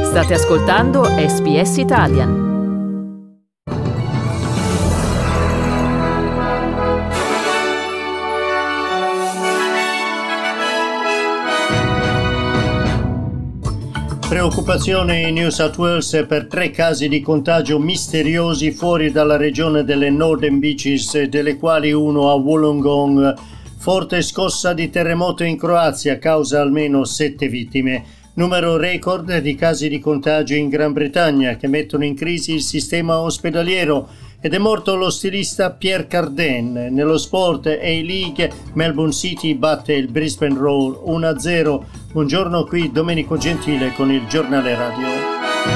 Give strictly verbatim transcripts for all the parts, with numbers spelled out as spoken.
State ascoltando S B S Italian. Preoccupazione in New South Wales per tre casi di contagio misteriosi fuori dalla regione delle Northern Beaches, delle quali uno a Wollongong. Forte scossa di terremoto in Croazia causa almeno sette vittime. Numero record di casi di contagio in Gran Bretagna che mettono in crisi il sistema ospedaliero. Ed è morto lo stilista Pierre Cardin. Nello sport A-League, Melbourne City batte il Brisbane Roar uno a zero. Buongiorno, qui Domenico Gentile con il giornale radio.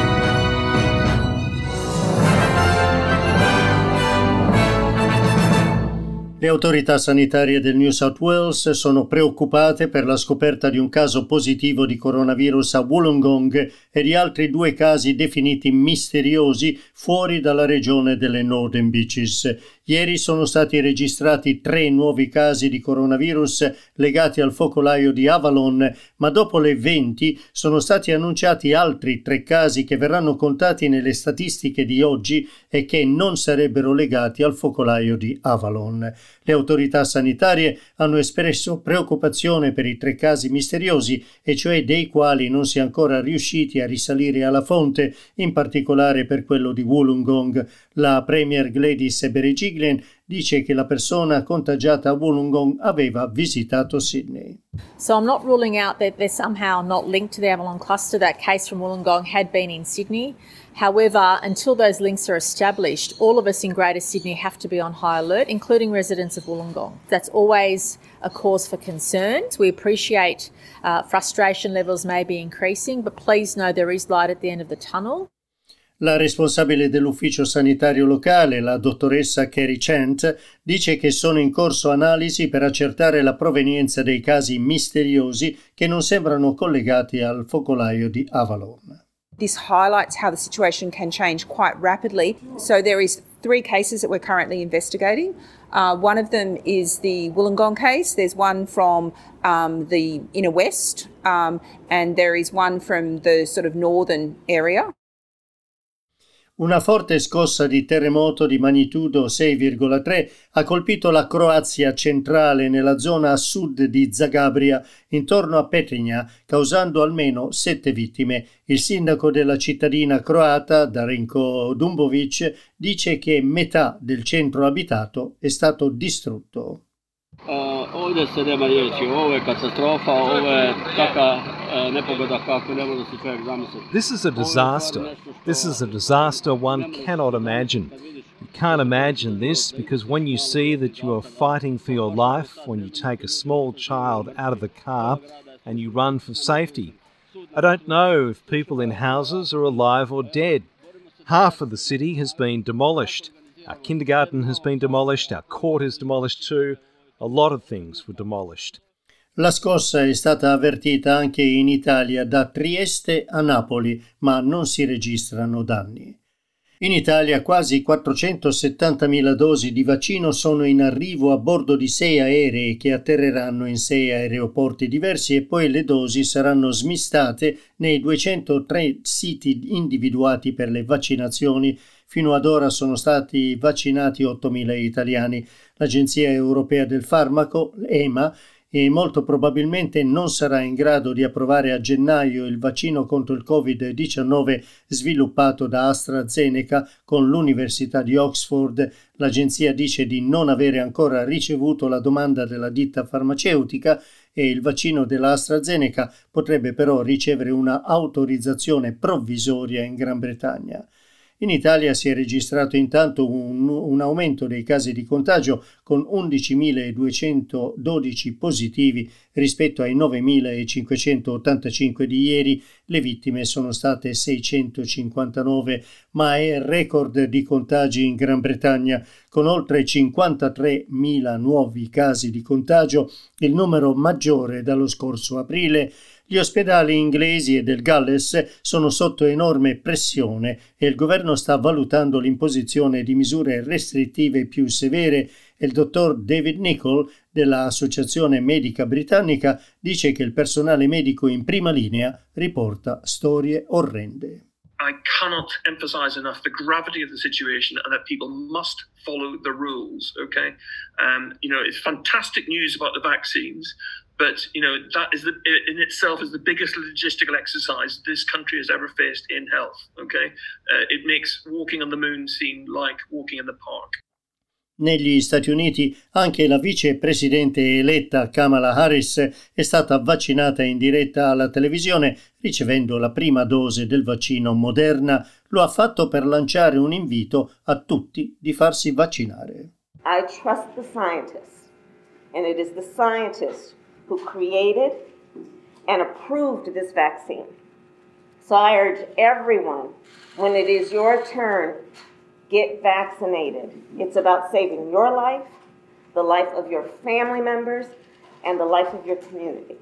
Le autorità sanitarie del New South Wales sono preoccupate per la scoperta di un caso positivo di coronavirus a Wollongong e di altri due casi definiti misteriosi fuori dalla regione delle Northern Beaches. Ieri sono stati registrati tre nuovi casi di coronavirus legati al focolaio di Avalon, ma dopo le venti sono stati annunciati altri tre casi che verranno contati nelle statistiche di oggi e che non sarebbero legati al focolaio di Avalon. Le autorità sanitarie hanno espresso preoccupazione per i tre casi misteriosi, e cioè dei quali non si è ancora riusciti a risalire alla fonte, in particolare per quello di Wollongong. La Premier Gladys Berejiklian dice che la persona contagiata a Wollongong aveva visitato Sydney. So I'm not ruling out that they're somehow not linked to the Avalon cluster. That case from Wollongong had been in Sydney. However, until those links are established, all of us in Greater Sydney have to be on high alert, including residents of Wollongong. That's always a cause for concern. We appreciate uh, frustration levels may be increasing, but please know there is light at the end of the tunnel. La responsabile dell'ufficio sanitario locale, la dottoressa Kerry Chant, dice che sono in corso analisi per accertare la provenienza dei casi misteriosi che non sembrano collegati al focolaio di Avalon. This highlights how the situation can change quite rapidly. So there is three cases that we're currently investigating. Uh, one of them is the Wollongong case. There's one from um, the inner west, um, and there is one from the sort of northern area. Una forte scossa di terremoto di magnitudo sei virgola tre ha colpito la Croazia centrale nella zona a sud di Zagabria, intorno a Petrinja, causando almeno sette vittime. Il sindaco della cittadina croata, Darinko Dumbovic, dice che metà del centro abitato è stato distrutto. Uh, ovdje se nema riječi, ovo je katastrofa, ovo je taka uh, nepogoda kako ne može se čovjek zamisliti. This is a disaster. This is a disaster one cannot imagine. You can't imagine this because when you see that you are fighting for your life, when you take a small child out of the car and you run for safety. I don't know if people in houses are alive or dead. Half of the city has been demolished. Our kindergarten has been demolished, our court is demolished too. A lot of things were demolished. La scossa è stata avvertita anche in Italia da Trieste a Napoli, ma non si registrano danni. In Italia quasi quattrocentosettantamila dosi di vaccino sono in arrivo a bordo di sei aerei che atterreranno in sei aeroporti diversi, e poi le dosi saranno smistate nei duecentotre siti individuati per le vaccinazioni. Fino ad ora sono stati vaccinati ottomila italiani. L'Agenzia Europea del Farmaco, E M A, e molto probabilmente non sarà in grado di approvare a gennaio il vaccino contro il covid diciannove sviluppato da AstraZeneca con l'Università di Oxford. L'agenzia dice di non avere ancora ricevuto la domanda della ditta farmaceutica e il vaccino della AstraZeneca potrebbe però ricevere una autorizzazione provvisoria in Gran Bretagna. In Italia si è registrato intanto un, un aumento dei casi di contagio con undicimiladuecentododici positivi rispetto ai novemilacinquecentottantacinque di ieri. Le vittime sono state seicentocinquantanove, ma è record di contagi in Gran Bretagna con oltre cinquantatremila nuovi casi di contagio, il numero maggiore dallo scorso aprile. Gli ospedali inglesi e del Galles sono sotto enorme pressione e il governo sta valutando l'imposizione di misure restrittive più severe. Il dottor David Nichol dell'Associazione Medica Britannica dice che il personale medico in prima linea riporta storie orrende. I cannot emphasize enough the gravity of the situation and that people must follow the rules, okay? Um, you know, it's fantastic news about the vaccines, but, you know, that is the, in itself is the biggest logistical exercise this country has ever faced in health, okay? Uh, it makes walking on the moon seem like walking in the park. Negli Stati Uniti anche la vicepresidente eletta Kamala Harris è stata vaccinata in diretta alla televisione ricevendo la prima dose del vaccino Moderna. Lo ha fatto per lanciare un invito a tutti di farsi vaccinare. I trust the scientists, and it is the scientists who created and approved this vaccine. So I urge everyone, when it is your turn, get vaccinated. It's about saving your life, the life of your family members, and the life of your community.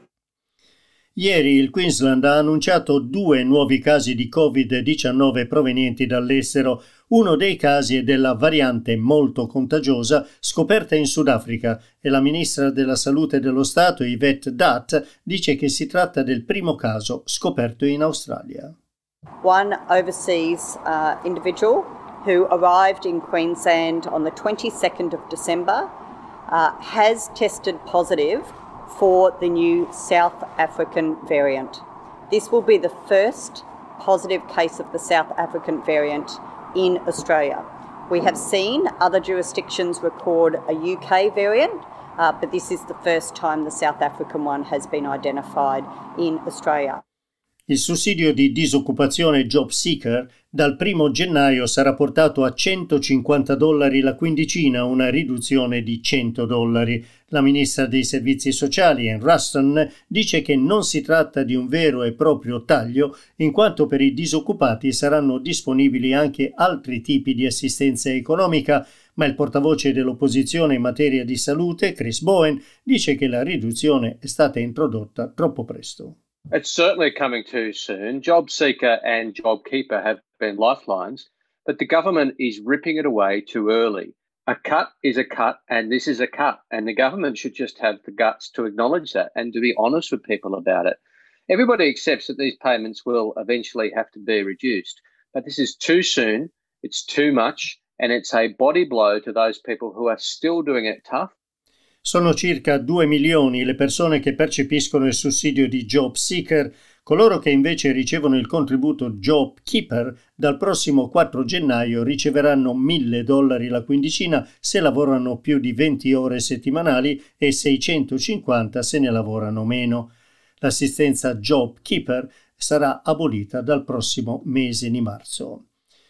Ieri il Queensland ha annunciato due nuovi casi di covid diciannove provenienti dall'estero. Uno dei casi è della variante molto contagiosa scoperta in Sudafrica e la ministra della Salute dello Stato, Yvette Dutt, dice che si tratta del primo caso scoperto in Australia. One overseas uh, individual who arrived in Queensland on the twenty-second of December uh, has tested positive for the new South African variant. This will be the first positive case of the South African variant in Australia. We have seen other jurisdictions record a U K variant, uh, but this is the first time the South African one has been identified in Australia. Il sussidio di disoccupazione Job Seeker dal primo gennaio sarà portato a centocinquanta dollari la quindicina, una riduzione di cento dollari. La ministra dei servizi sociali, Ann Ruston, dice che non si tratta di un vero e proprio taglio, in quanto per i disoccupati saranno disponibili anche altri tipi di assistenza economica, ma il portavoce dell'opposizione in materia di salute, Chris Bowen, dice che la riduzione è stata introdotta troppo presto. It's certainly coming too soon. JobSeeker and JobKeeper have been lifelines, but the government is ripping it away too early. A cut is a cut, and this is a cut, and the government should just have the guts to acknowledge that and to be honest with people about it. Everybody accepts that these payments will eventually have to be reduced, but this is too soon, it's too much, and it's a body blow to those people who are still doing it tough. Sono circa due milioni le persone che percepiscono il sussidio di Job Seeker. Coloro che invece ricevono il contributo Job Keeper dal prossimo quattro gennaio riceveranno mille dollari la quindicina se lavorano più di venti ore settimanali e seicentocinquanta se ne lavorano meno. L'assistenza Job Keeper sarà abolita dal prossimo mese di marzo.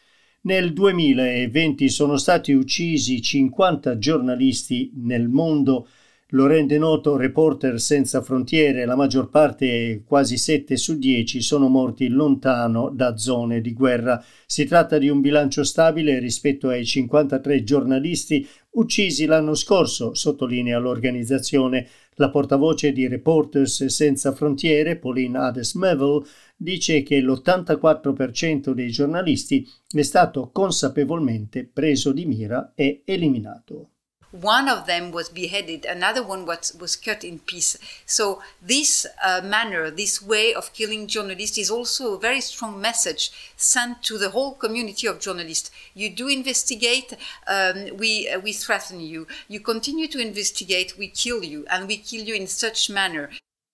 Nel duemilaventi sono stati uccisi cinquanta giornalisti nel mondo, lo rende noto Reporters Senza Frontiere. La maggior parte, quasi sette su dieci, sono morti lontano da zone di guerra. Si tratta di un bilancio stabile rispetto ai cinquantatré giornalisti uccisi l'anno scorso, sottolinea l'organizzazione. La portavoce di Reporters Senza Frontiere, Pauline Hades-Mevel, dice che l'ottantaquattro per cento dei giornalisti è stato consapevolmente preso di mira e eliminato. One of them was beheaded, another one was, was cut in piece. So this uh, manner, this way of killing journalists is also a very strong message sent to the whole community of journalists. You do investigate, um, we, uh, we threaten you. You continue to investigate, we kill you, and we kill you in such manner.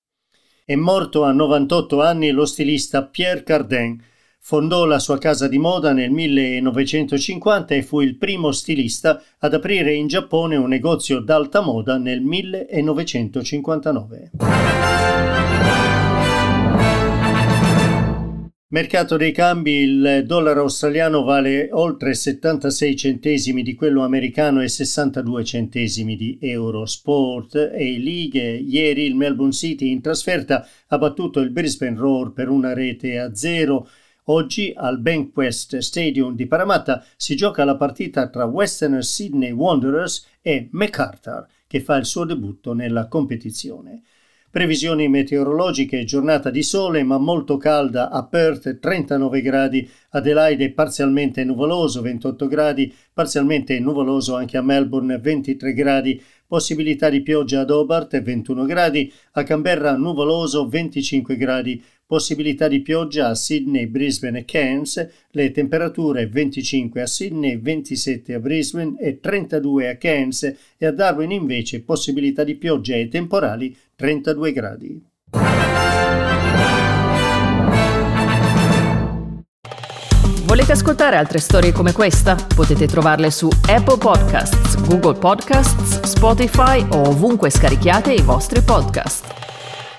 È morto a novantotto anni lo stilista Pierre Cardin. Fondò la sua casa di moda nel millenovecentocinquanta e fu il primo stilista ad aprire in Giappone un negozio d'alta moda nel millenovecentocinquantanove. Mercato dei cambi: il dollaro australiano vale oltre settantasei centesimi di quello americano e sessantadue centesimi di euro. Sport e lighe: ieri il Melbourne City in trasferta ha battuto il Brisbane Roar per una rete a zero. Oggi al Bankwest Stadium di Parramatta si gioca la partita tra Western Sydney Wanderers e Macarthur, che fa il suo debutto nella competizione. Previsioni meteorologiche: giornata di sole ma molto calda a Perth, trentanove gradi, Adelaide parzialmente nuvoloso, ventotto gradi, parzialmente nuvoloso anche a Melbourne, ventitré gradi, possibilità di pioggia ad Hobart ventuno gradi, a Canberra nuvoloso venticinque gradi, possibilità di pioggia a Sydney, Brisbane e Cairns, le temperature venticinque a Sydney, ventisette a Brisbane e trentadue a Cairns, e a Darwin invece possibilità di pioggia e temporali trentadue gradi. Volete ascoltare altre storie come questa? Potete trovarle su Apple Podcasts, Google Podcasts, Spotify o ovunque scarichiate i vostri podcast.